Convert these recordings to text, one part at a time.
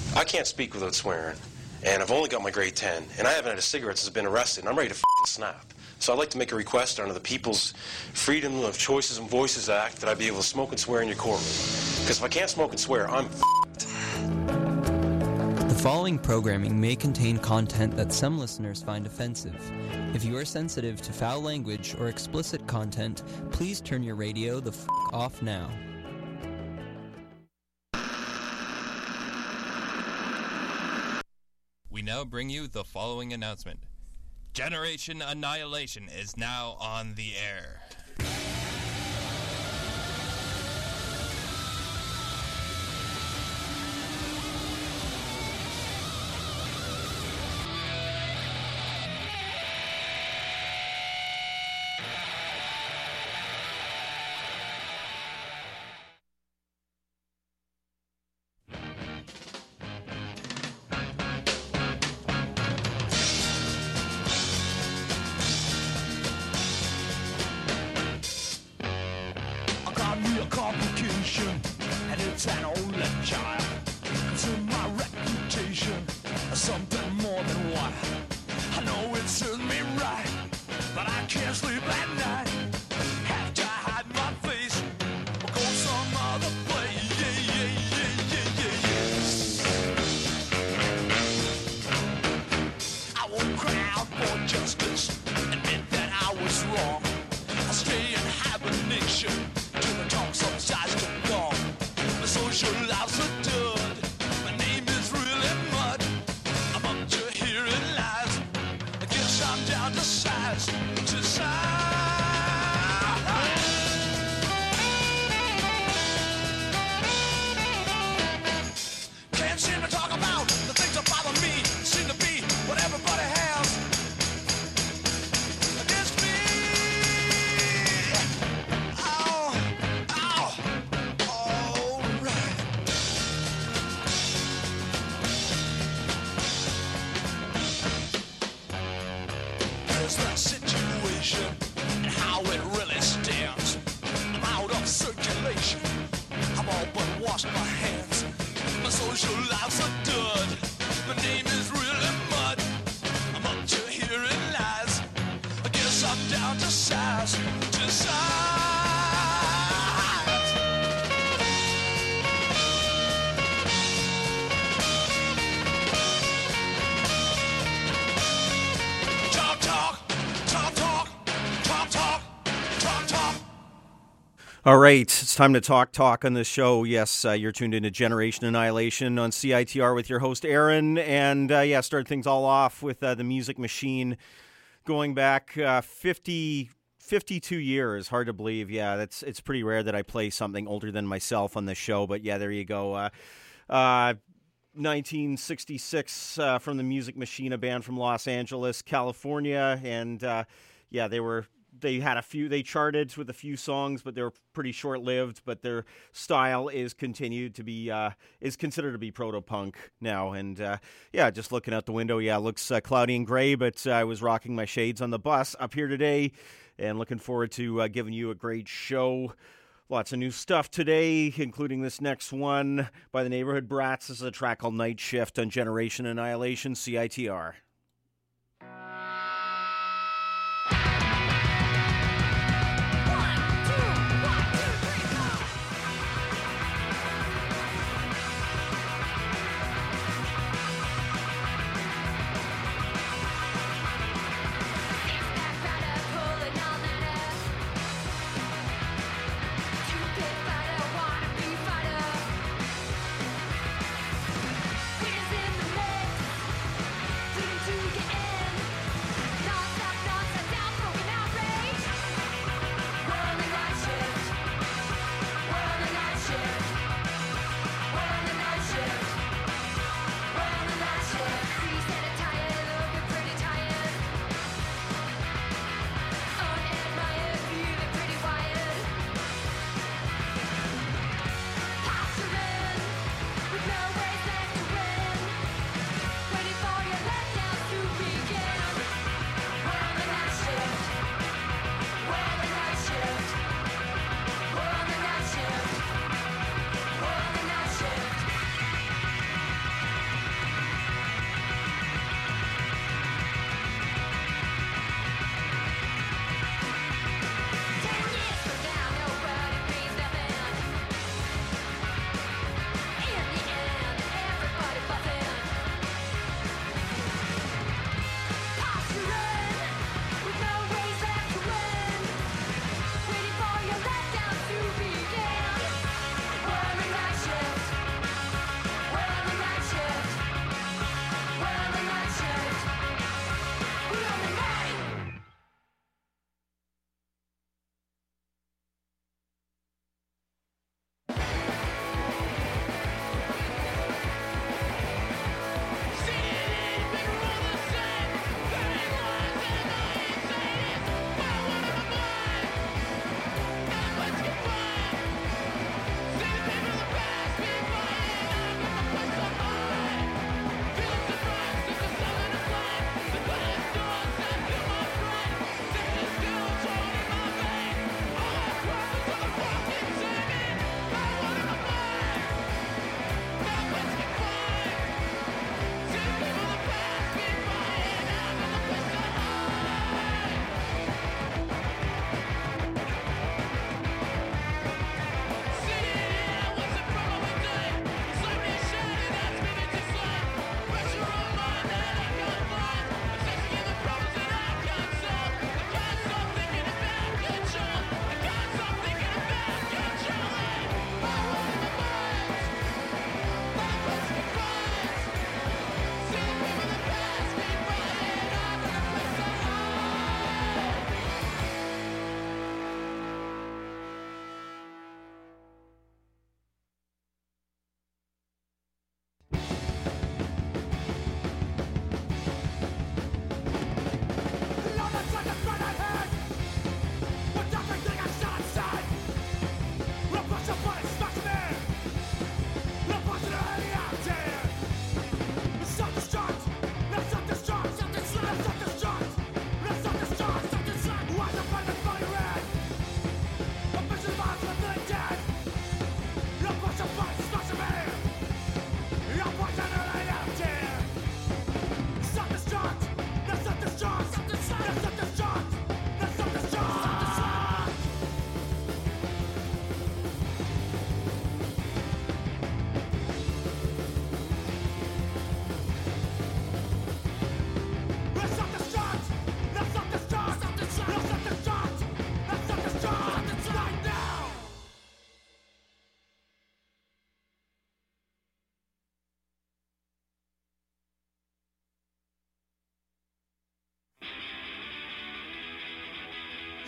I can't speak without swearing, and I've only got my grade 10, and I haven't had a cigarette since I've been arrested, and I'm ready to f***ing snap. So I'd like to make a request under the People's Freedom of Choices and Voices Act that I be able to smoke and swear in your courtroom. Because if I can't smoke and swear, I'm f***ed. The following programming may contain content that some listeners find offensive. If you are sensitive to foul language or explicit content, please turn your radio the f*** off now. We now bring you the following announcement. Generation Annihilation is now on the air. And it's an only child. To my reputation, something more than what I know it serves me right, but I can't sleep at night. Have to hide my face or go some other place. I won't cry out for justice, admit that I was wrong. I'll stay in hibernation till the talk subsides to gone. My social life's a dud. My name is really mud. I'm up to hearing lies. I guess I'm down to size. To size. Can't seem to talk about the things that bother me. Seem to be what everybody has against me. The situation and how it really stands. I'm out of circulation. I've all but washed my hands. My social life's a dud. My name is really mud. I'm up to hearing lies. I guess I'm down to size. To size. All right, it's time to talk on this show. Yes, you're tuned into Generation Annihilation on CITR with your host, Aaron. And, start things all off with the Music Machine going back 52 years. Hard to believe. Yeah, it's pretty rare that I play something older than myself on this show. But, yeah, there you go. 1966 from the Music Machine, a band from Los Angeles, California. And, they charted with a few songs, but they were pretty short-lived, but their style is considered to be proto-punk now. And, just looking out the window, it looks cloudy and gray, but I was rocking my shades on the bus up here today and looking forward to giving you a great show. Lots of new stuff today, including this next one by the Neighborhood Brats. This is a track called Night Shift on Generation Annihilation, CITR. We're in the mix.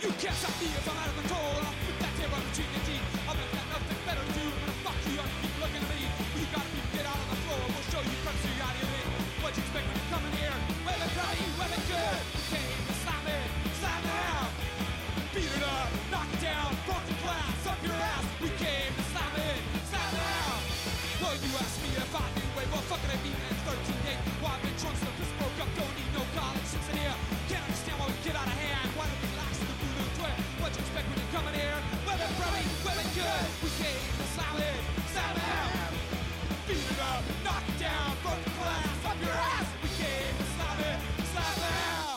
You can't stop me if I'm out of control. And I'll flip that table between your teeth. I'll make that nothing better to do. I'm gonna fuck you up, keep looking at me. You gotta be get out on the floor. We'll show you crunch so you out of your head. What you expect when you come in here? Weather bloody, weather good. Came to slam it out. Beat it up, knock it down, broke the glass up your ass. We came to slam it out. Well, you asked me if I knew way. Well, fuck it, I mean, man, 13-8. Well, I've been drunk, so the piss broke up. Don't need no college six in here. Can't understand why we get out of hand. Why don't we relax in the voodoo twin? What you expect when you come in here? Weather bloody, weather good. We came to slam it out. Beat it up, knock it down, broke the glass up your ass. We came to slam it out.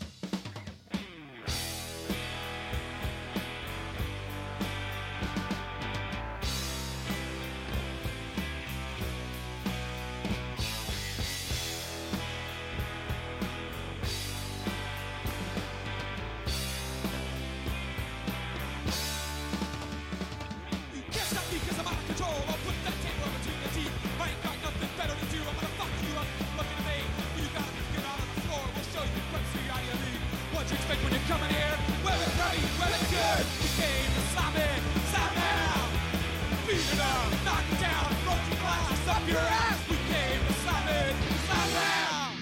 You can't stop me 'cause I'm out of control. I'll put that table between your teeth. I ain't got nothing better to do. I'm gonna fuck you up, looking at me. You gotta get out on the floor. We'll show you crunch so you out of your league. What you expect when you come in here? Weather bloody, weather good. We came to slam out. Beat it up, knock it down, broke your glass up your ass. We came to slam out.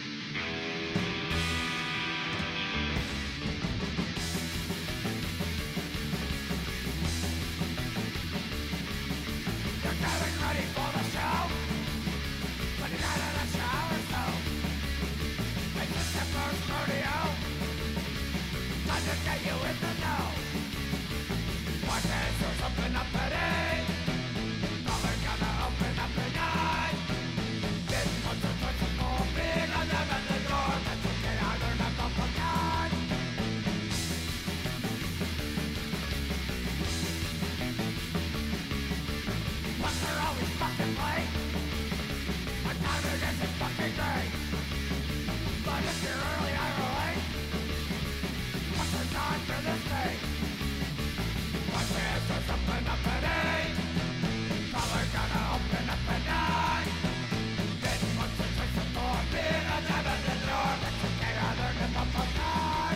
You're getting ready for the show. When you got in the shower, so it's just your first rodeo. Time to get you in the know. Watch it, there's something up today. Color's gonna open up tonight. This one's a touch of more big on them at the door. Let's get out there and up the time. But they're always fucking late. My timing isn't fucking great. But if you're early, I'm late. What's the time for this day? What's this or something up today? Color's gonna open up tonight. This one's a touch of more big on them at the door. Let's get out there and up the time.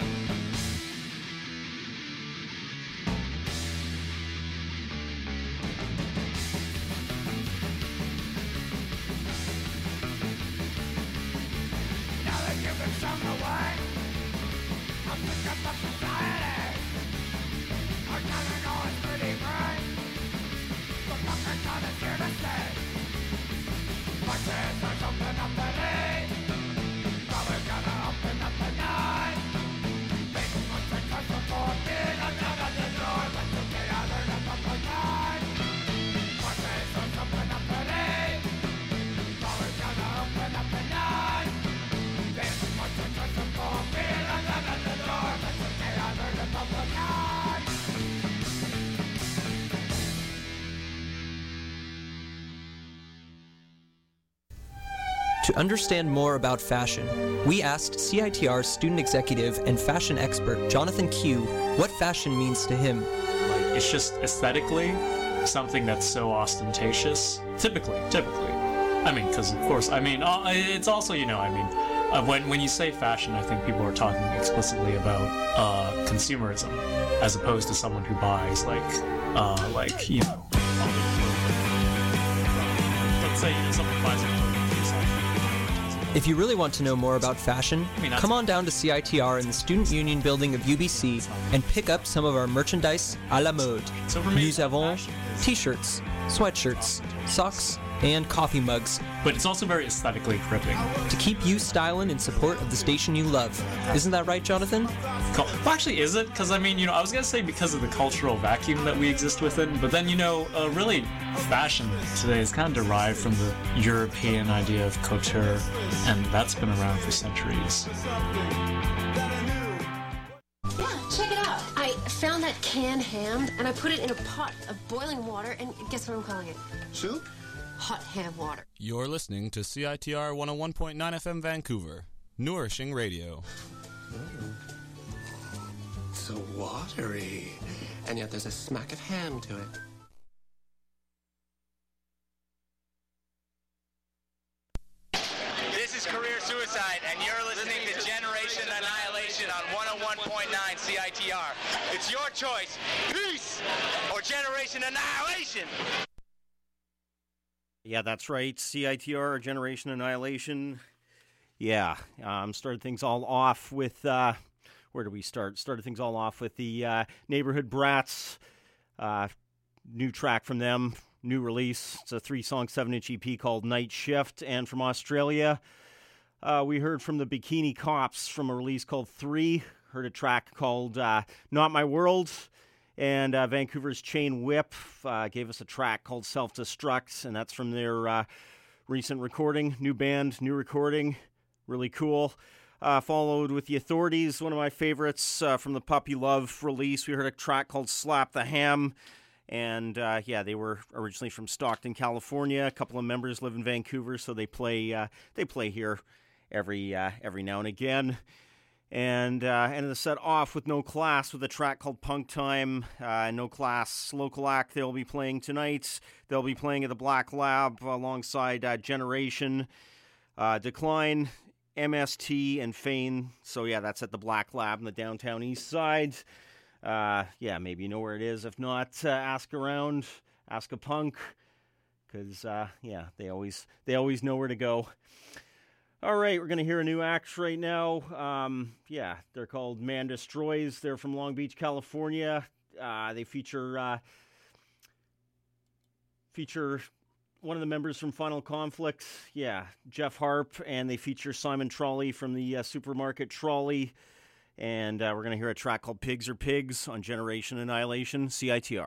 Now that you've been shown the way, I'm sick of the society. Our timing always pretty bright. The fucking time is here to stay. What's this or something up today? Color's gonna open up tonight. Big ones are touch of more big on down at the door. Let's get out there and up the time. What's this or something up today? Color's gonna open up tonight. Big ones are touch of more big on down at the door. Let's get out there and up the time. To understand more about fashion, we asked CITR student executive and fashion expert Jonathan Q what fashion means to him. Like, it's just aesthetically something that's so ostentatious. Typically. I mean, because of course, I mean, it's also, you know, I mean, when you say fashion, I think people are talking explicitly about consumerism, as opposed to someone who buys like you know, let's say someone buys a clothing piece. If you really want to know more about fashion, come on down to CITR in the Student Union building of UBC and pick up some of our merchandise à la mode. So for me, Nous avons fashion is- t-shirts, sweatshirts, socks, and coffee mugs but it's also very aesthetically gripping. to keep you styling in support of the station you love. Isn't that right, Jonathan? Well, actually, is it? Because I mean, you know, I was gonna say because of the cultural vacuum that we exist within, but then, you know, really, fashion today is kind of derived from the European idea of couture, and that's been around for centuries. Yeah, check it out. I found that canned ham and I put it in a pot of boiling water, and guess what I'm calling it? Soup? Hot ham water. You're listening to CITR 101.9 FM Vancouver, nourishing radio. So watery. And yet there's a smack of ham to it. This is Career Suicide, and you're listening to Generation Annihilation. Annihilation on 101.9 CITR. It's your choice. Peace or Generation Annihilation. Yeah, that's right. CITR, Generation Annihilation. Yeah, started things all off with, where do we start? Started things all off with the Neighborhood Brats, new track from them, new release. It's a 3-song, 7-inch EP called Night Shift. And from Australia, we heard from the Bikini Cops from a release called 3. Heard a track called Not My World. And Vancouver's Chain Whip gave us a track called Self-Destruct, and that's from their recent recording. New band, new recording, really cool. Followed with The Authorities, one of my favorites from the Puppy Love release. We heard a track called Slap the Ham, and they were originally from Stockton, California. A couple of members live in Vancouver, so they play here every now and again. And ended the set off with No Class with a track called Punk Time. No Class, local act they'll be playing tonight. They'll be playing at the Black Lab alongside Generation, Decline, MST, and Fane. So yeah, that's at the Black Lab in the downtown east side. Maybe you know where it is. If not, ask around, ask a punk, because they always know where to go. All right, we're going to hear a new act right now. They're called Man Destroys. They're from Long Beach, California. They feature one of the members from Final Conflict, Jeff Harp, and they feature Simon Trolley from the Supermarket Trolley. And we're going to hear a track called Pigs Are Pigs on Generation Annihilation, CITR.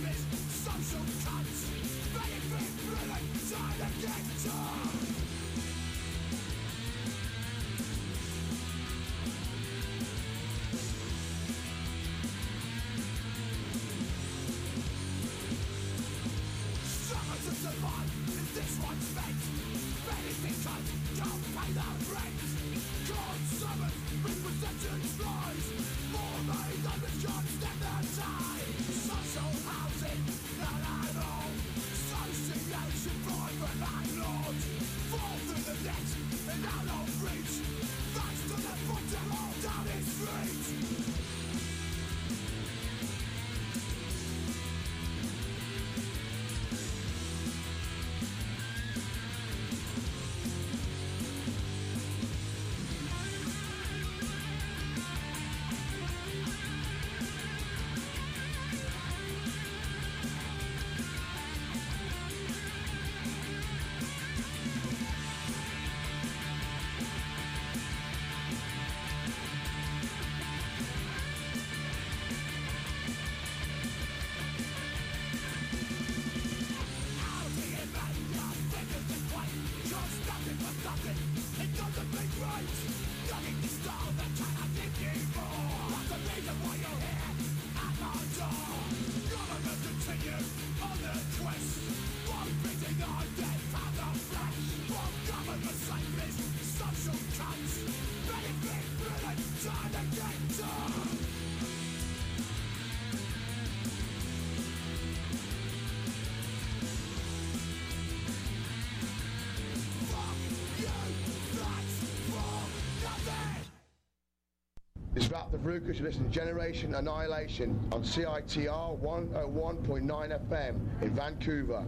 This is Rap the Brukers. You listen to Generation Annihilation on CITR 101.9 FM in Vancouver.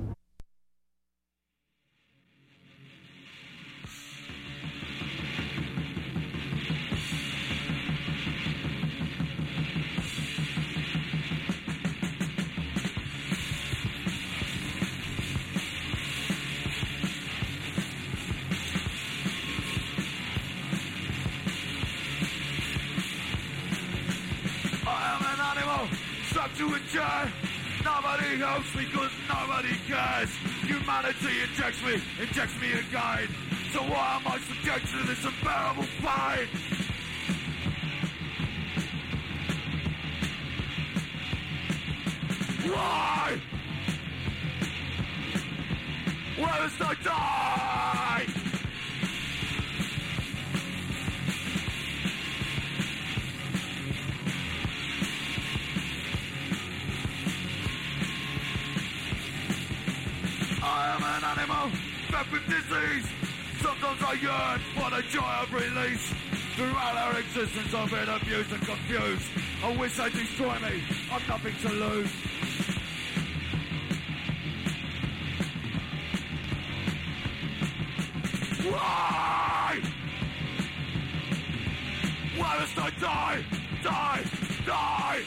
To a chair. Nobody helps me cause nobody cares. Humanity injects me again. So why am I subjected to this unbearable pain? Why? Where must I die? I am an animal, fed with disease. Sometimes I yearn for the joy of release. Throughout our existence I've been abused and confused. I wish they'd destroy me, I've nothing to lose. Why? Why must I die? Die! Die!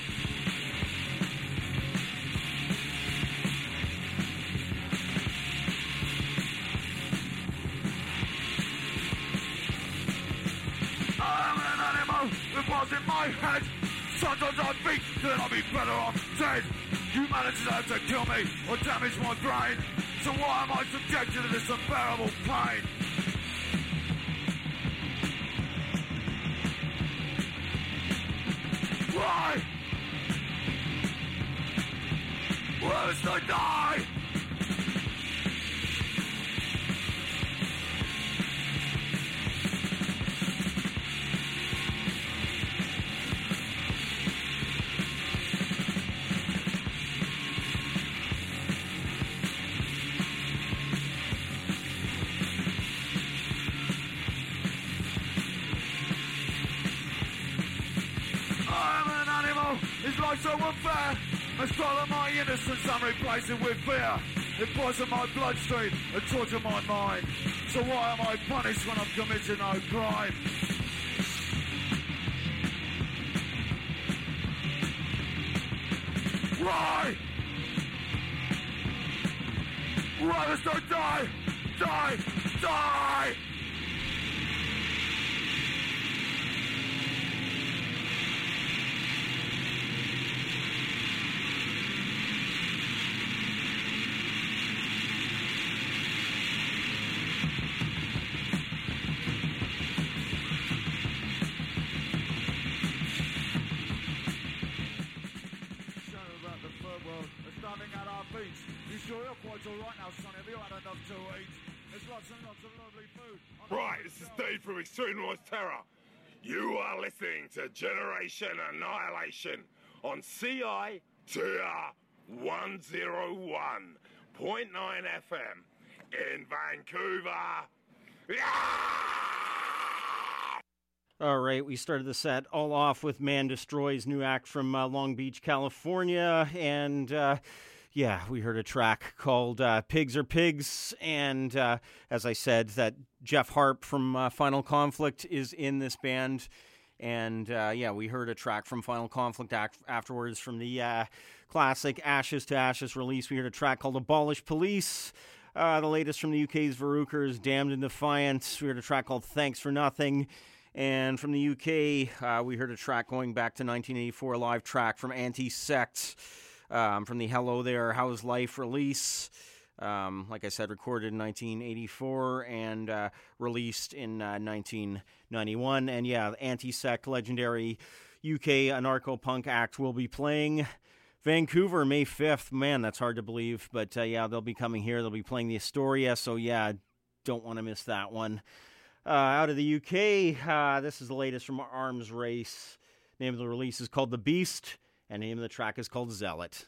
It was in my head. Sometimes I think that I'll be better off dead. Humanity's out to kill me or damage my brain. So why am I subjected to this unbearable pain? Why? Why must I die? Life so unfair. I swallow my innocence and replace it with fear. It poisons my bloodstream and tortures my mind. So why am I punished when I've committed no crime? Why? Why must I die? Die! Die! enough to eat. There's lots and lots of lovely food. Right, this is Dave from Extreme Noise Terror. You are listening to Generation Annihilation on CITR 101.9 FM in Vancouver. All right, we started the set all off with Man Destroy's new act from Long Beach, California, and we heard a track called Pigs Are Pigs, and as I said, that Jeff Harp from Final Conflict is in this band, and we heard a track from Final Conflict afterwards from the classic Ashes to Ashes release. We heard a track called Abolish Police. The latest from the UK's Verukers, Damned in Defiance. We heard a track called Thanks for Nothing. And from the UK, we heard a track going back to 1984, a live track from Anti-Sect, from the Hello There, How's Life release. Like I said, recorded in 1984 and released in 1991. And Anti-Sect, legendary UK anarcho-punk act, will be playing Vancouver May 5th. Man, that's hard to believe. But they'll be coming here. They'll be playing the Astoria. So don't want to miss that one. Out of the UK, this is the latest from Arms Race. Name of the release is called The Beast, and name of the track is called Zealot.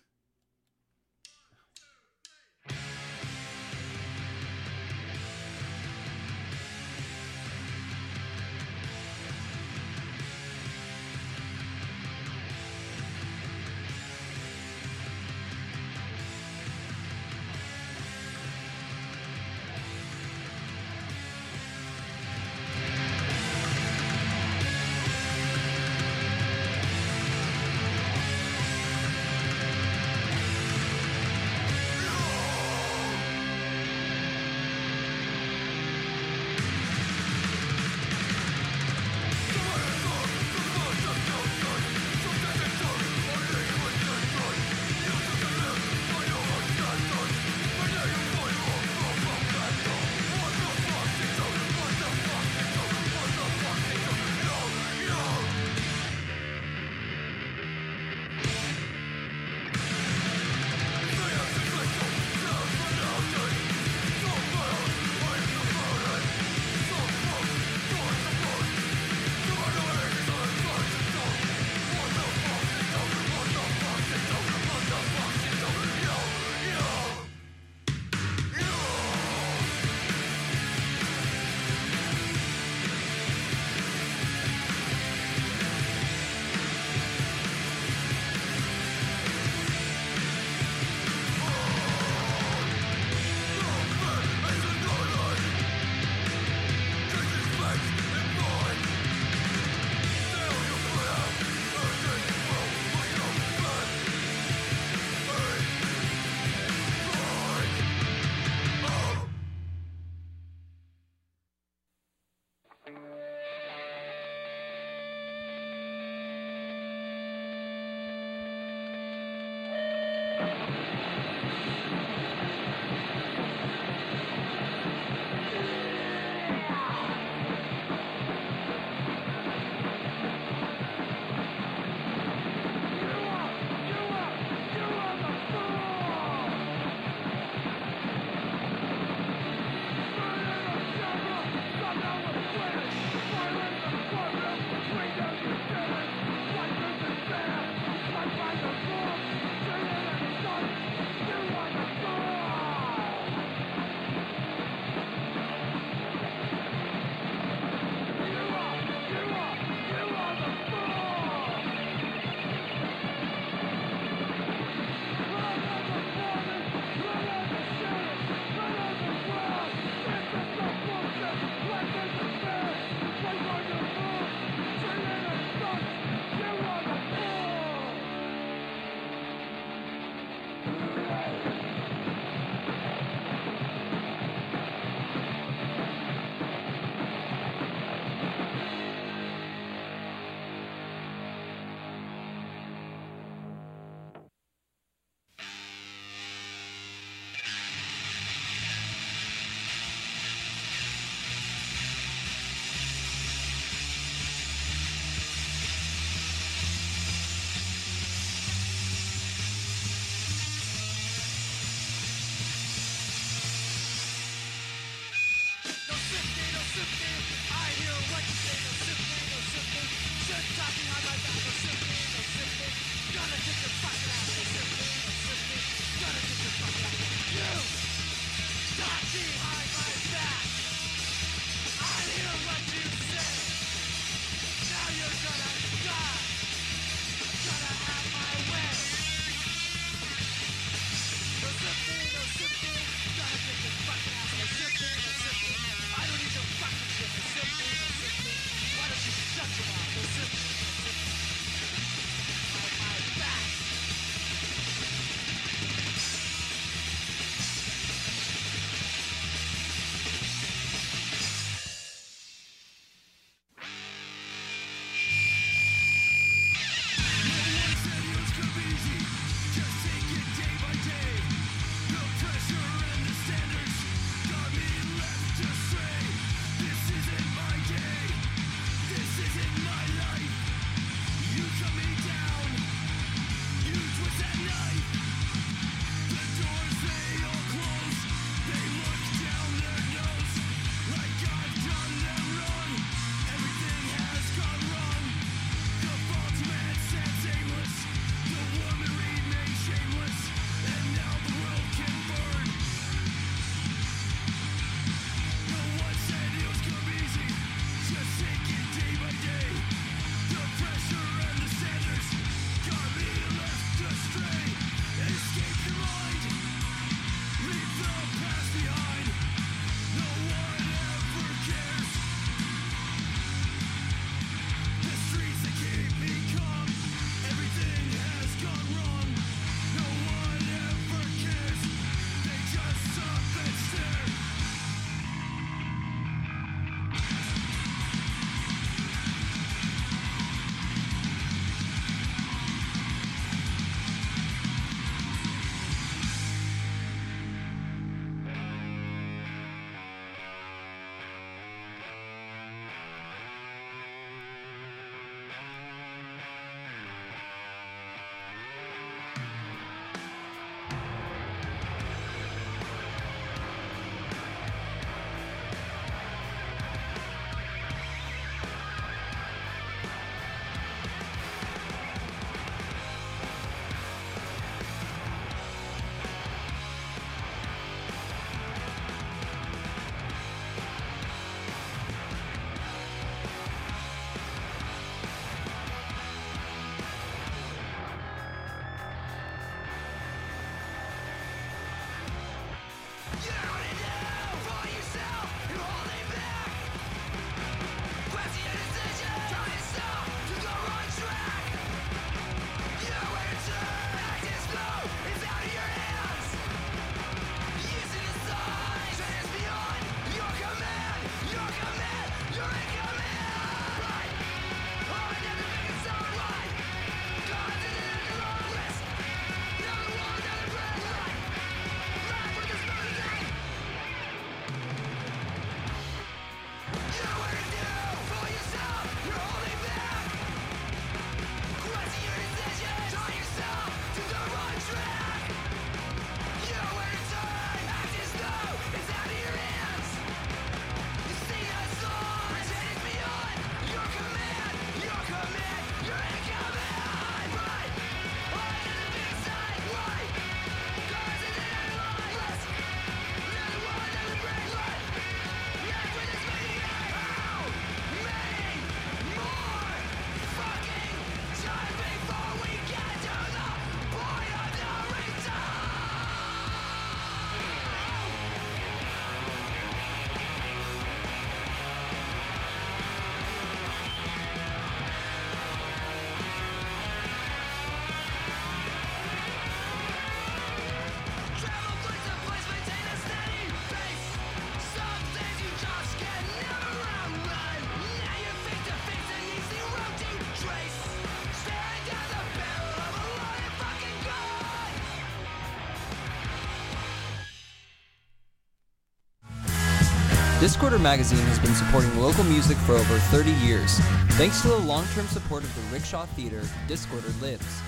Discorder Magazine has been supporting local music for over 30 years. Thanks to the long-term support of the Rickshaw Theatre, Discorder lives.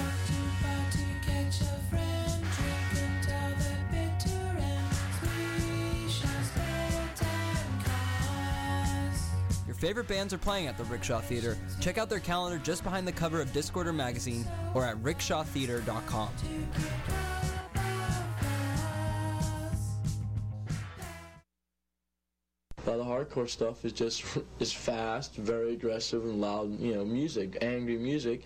Your favorite bands are playing at the Rickshaw Theatre. Check out their calendar just behind the cover of Discorder Magazine or at rickshawtheatre.com. The hardcore stuff is fast, very aggressive and loud, music, angry music.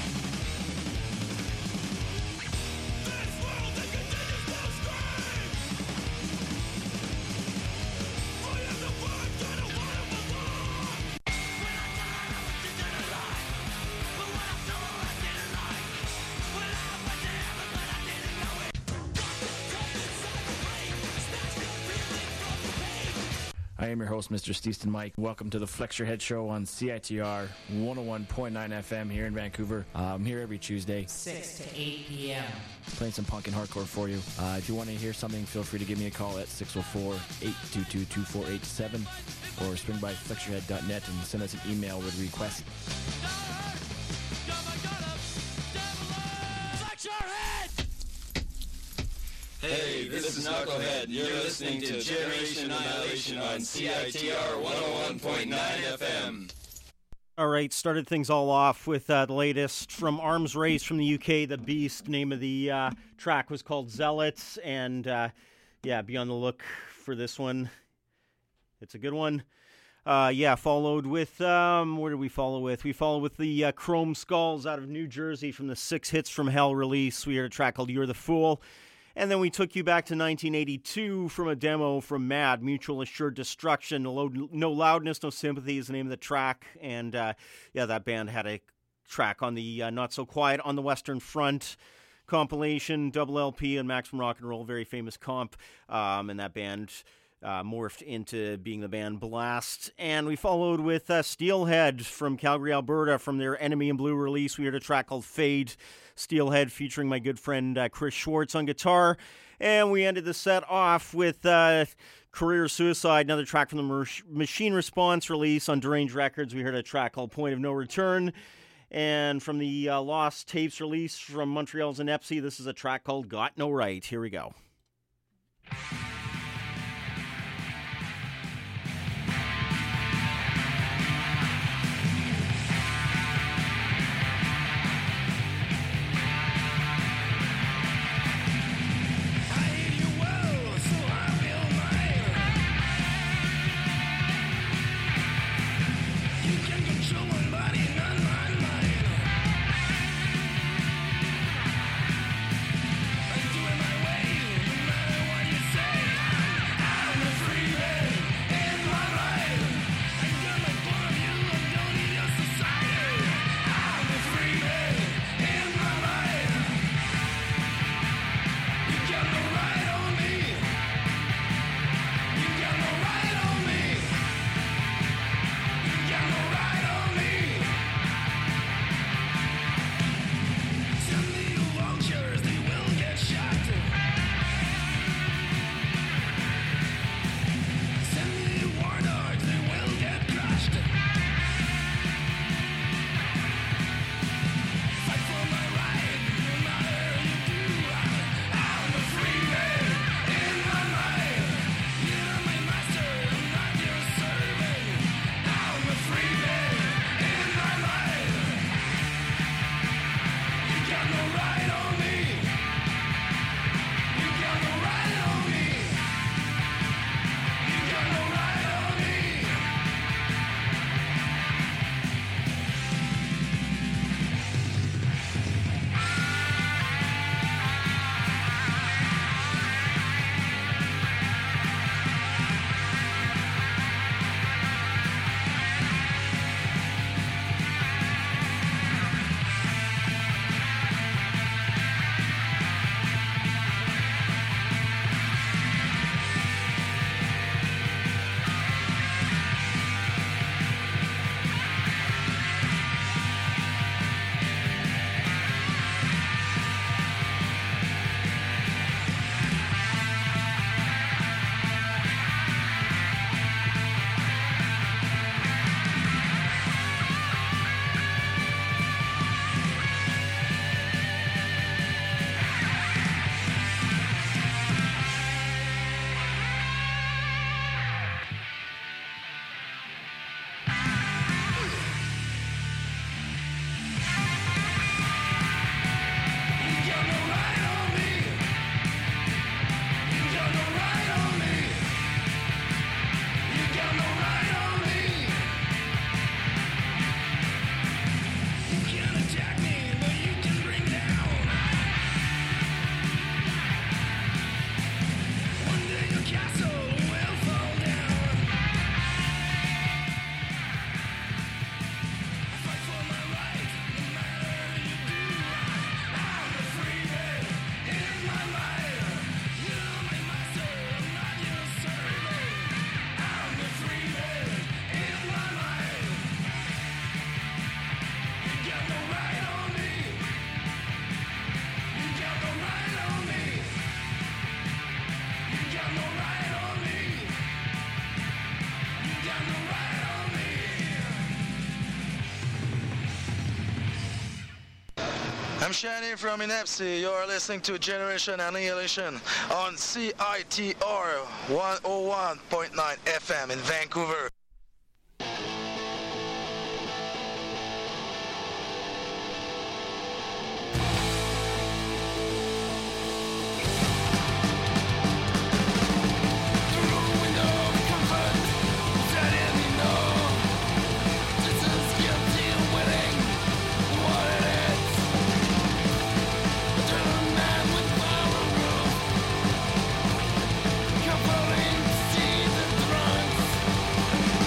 I am your host, Mr. Steeston Mike. Welcome to the Flex Your Head Show on CITR 101.9 FM here in Vancouver. I'm here every Tuesday, 6 to 8 p.m. playing some punk and hardcore for you. If you want to hear something, feel free to give me a call at 604-822-2487 or swing by flexyourhead.net and send us an email with requests. Hey, this is Knucklehead. You're listening to Generation Annihilation on CITR 101.9 FM. All right, started things all off with the latest from Arms Race from the UK, The Beast. Name of the track was called Zealots, and be on the look for this one. It's a good one. Followed with, where did we follow with? We followed with the Chrome Skulls out of New Jersey from the 6 Hits from Hell release. We heard a track called You're the Fool. And then we took you back to 1982 from a demo from Mad, Mutual Assured Destruction. No Loudness, No Sympathy is the name of the track. And, that band had a track on the Not So Quiet on the Western Front compilation, double LP, and Maximum Rock and Roll, very famous comp. And that band morphed into being the band Blast. And we followed with Steelhead from Calgary, Alberta, from their Enemy in Blue release. We heard a track called Fade. Steelhead featuring my good friend Chris Schwartz on guitar. And we ended the set off with Career Suicide, another track from the Machine Response release on Deranged Records. We heard a track called Point of No Return. And from the Lost Tapes release from Montreal's Inepsy, this is a track called Got No Right. Here we go. I'm doing my way. I'm Shani from Inepsi. You're listening to Generation Annihilation on CITR 101.9 FM in Vancouver. Comforting, see the drunks.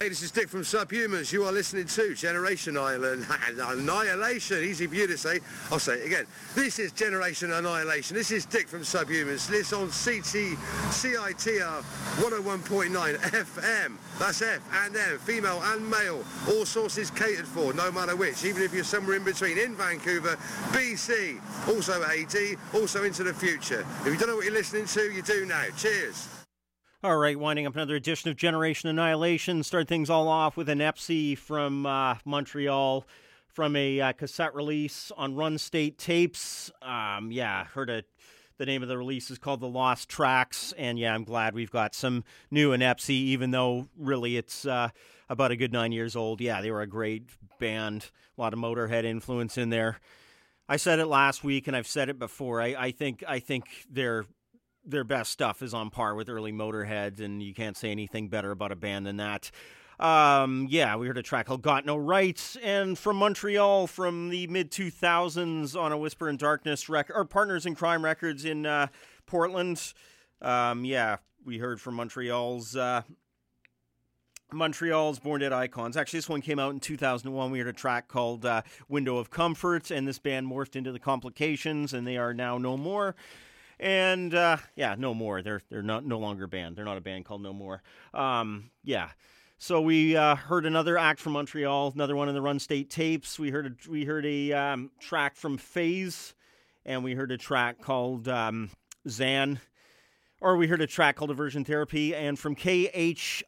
Hey, this is Dick from Subhumans. You are listening to Generation Annihilation. Easy for you to say. I'll say it again. This is Generation Annihilation. This is Dick from Subhumans. This on CITR 101.9 FM. That's F and M, female and male. All sources catered for, no matter which. Even if you're somewhere in between, in Vancouver, BC, also AD, also into the future. If you don't know what you're listening to, you do now. Cheers. All right, winding up another edition of Generation Annihilation. Start things all off with an Epsy from Montreal from a cassette release on Run State Tapes. Heard the name of the release is called The Lost Tracks, and yeah, I'm glad we've got some new in Epsy, even though really it's about a good 9 years old. Yeah, they were a great band, a lot of Motorhead influence in there. I said it last week, and I've said it before. I think their best stuff is on par with early Motorhead, and you can't say anything better about a band than that. We heard a track called Got No Rights, and from Montreal from the mid-2000s on a Whisper in Darkness record, or Partners in Crime Records in Portland. We heard from Montreal's Born Dead Icons. Actually, this one came out in 2001. We heard a track called Window of Comfort, and this band morphed into the Complications, and they are now No More. And, No More. They're no longer a band. They're not a band called No More. So we heard another act from Montreal, another one in the Run State Tapes. We heard a track from FaZe, and we heard a track called Zan. Or we heard a track called Aversion Therapy, and from KHIS,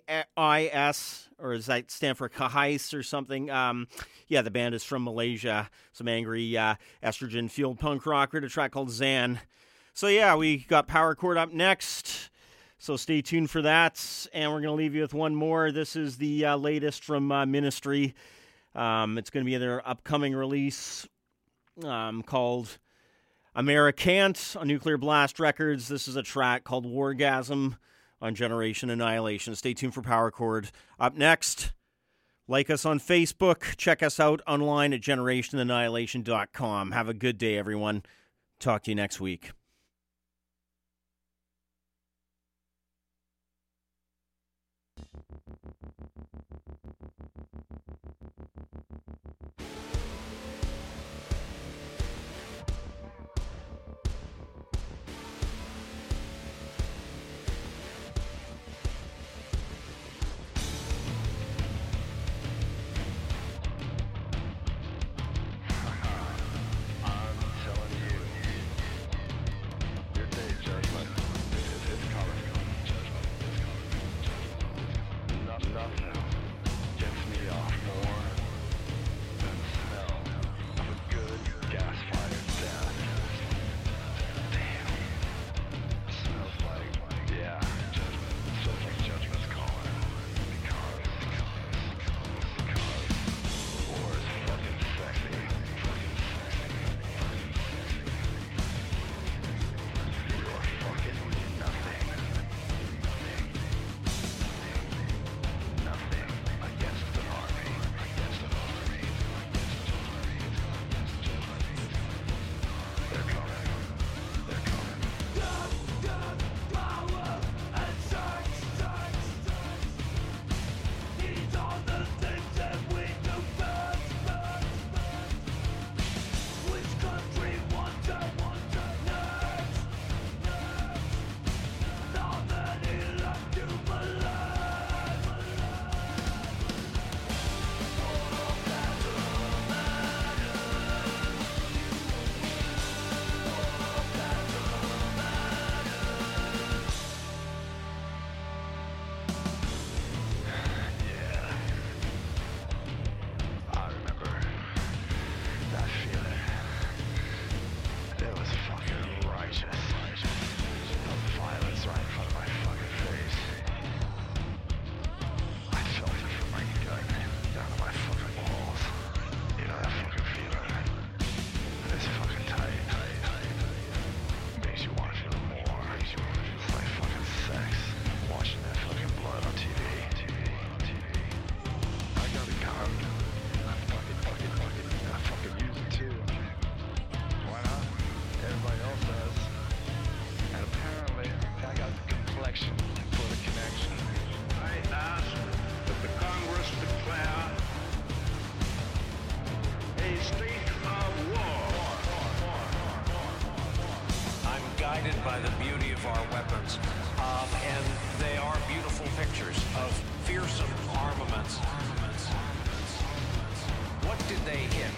or does that stand for Kahais or something? The band is from Malaysia. Some angry estrogen fueled punk rock. We heard a track called Zan. So yeah, we got Power Chord up next, so stay tuned for that, and we're going to leave you with one more. This is the latest from Ministry. It's going to be their upcoming release called Americant on Nuclear Blast Records. This is a track called Wargasm on Generation Annihilation. Stay tuned for Power Chord. Up next, like us on Facebook, check us out online at generationannihilation.com. Have a good day, everyone. Talk to you next week. by the beauty of our weapons. And they are beautiful pictures of fearsome armaments. What did they hit?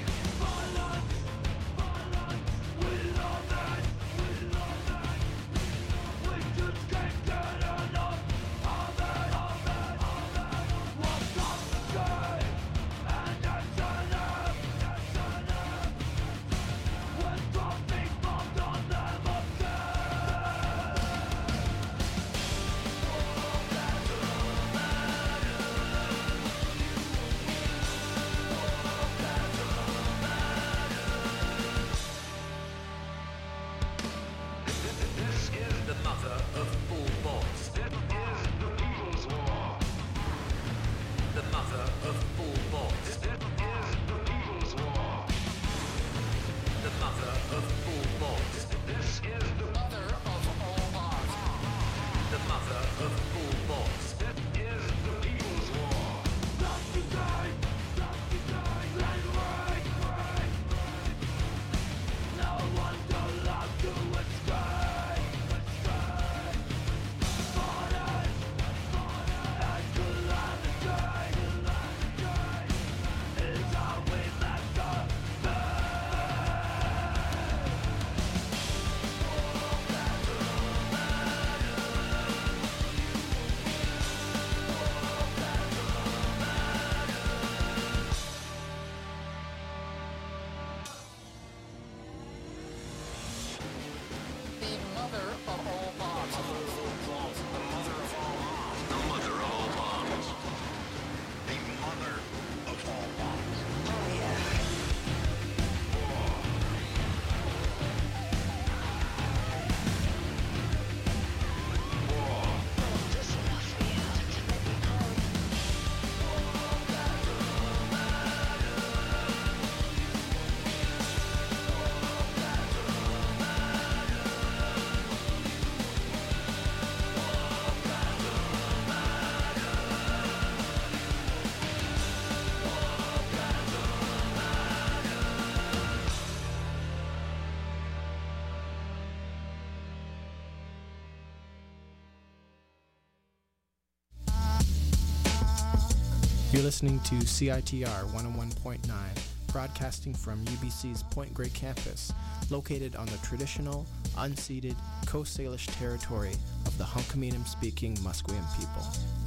You're listening to CITR 101.9, broadcasting from UBC's Point Grey campus, located on the traditional, unceded Coast Salish territory of the Hunkaminam-speaking Musqueam people.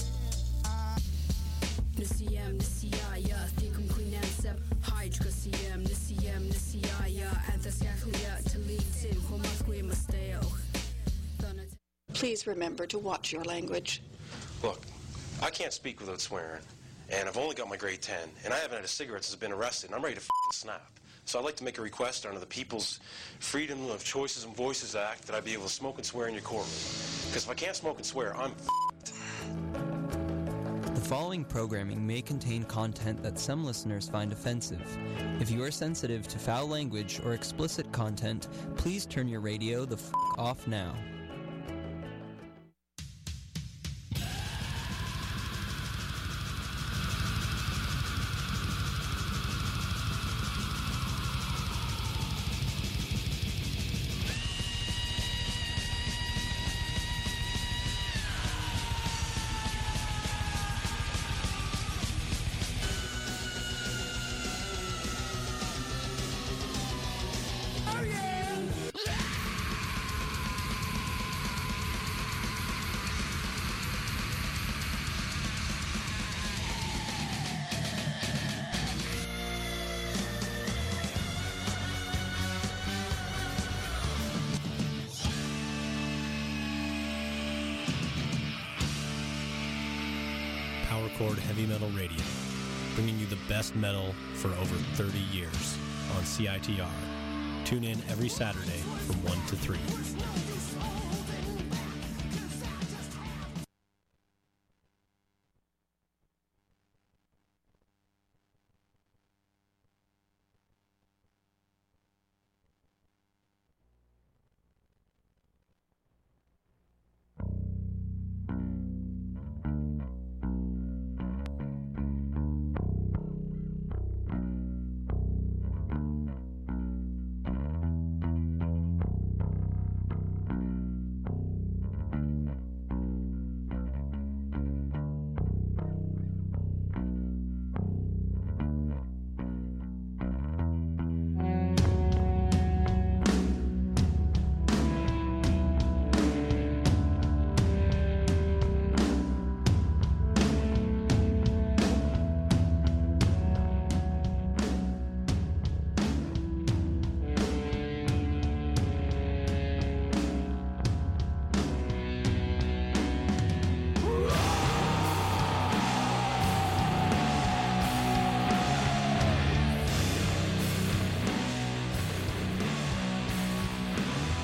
Please remember to watch your language. Look, I can't speak without swearing, and I've only got my grade 10, and I haven't had a cigarette since I've been arrested, and I'm ready to snap. So I'd like to make a request under the People's Freedom of Choices and Voices Act that I be able to smoke and swear in your courtroom. Because if I can't smoke and swear, I'm The following programming may contain content that some listeners find offensive. If you are sensitive to foul language or explicit content, please turn your radio the off now. Chord Heavy Metal Radio, bringing you the best metal for over 30 years on CITR. Tune in every Saturday from 1 to 3.